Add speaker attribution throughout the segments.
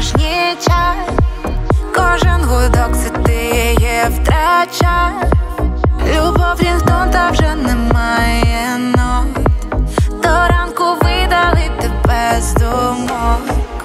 Speaker 1: порожній час. Кожен гудок це ти її втрачаєш. Любов рінгтон, та вже немає нот. До ранку видали тебе з думок.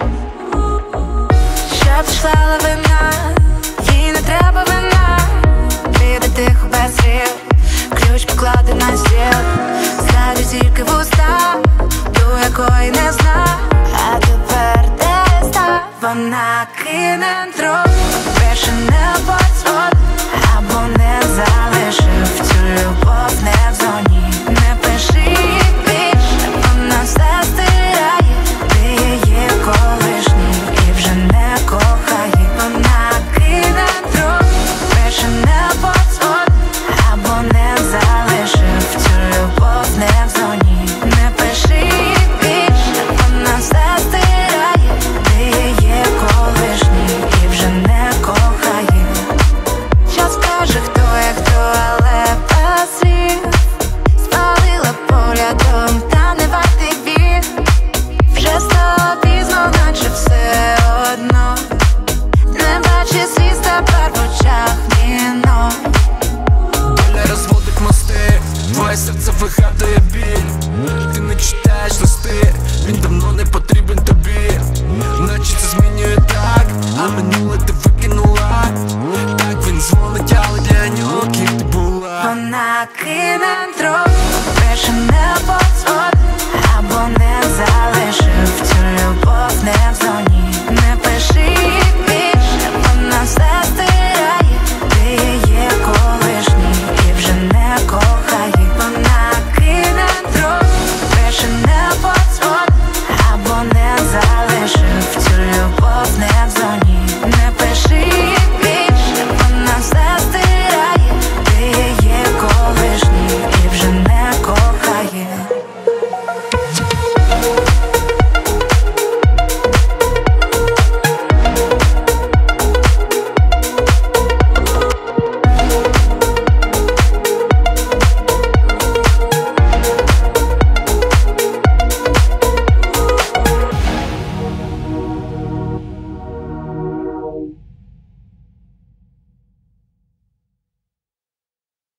Speaker 1: Щоб пішла лавина, їй не треба вина. Піде тихо без слів, ключ поклади на стіл. Згадую тільки вуста, ту, якої не знаю. А тепер де став? Вона кине труп, більше не подзвон, або не залишив цю любов.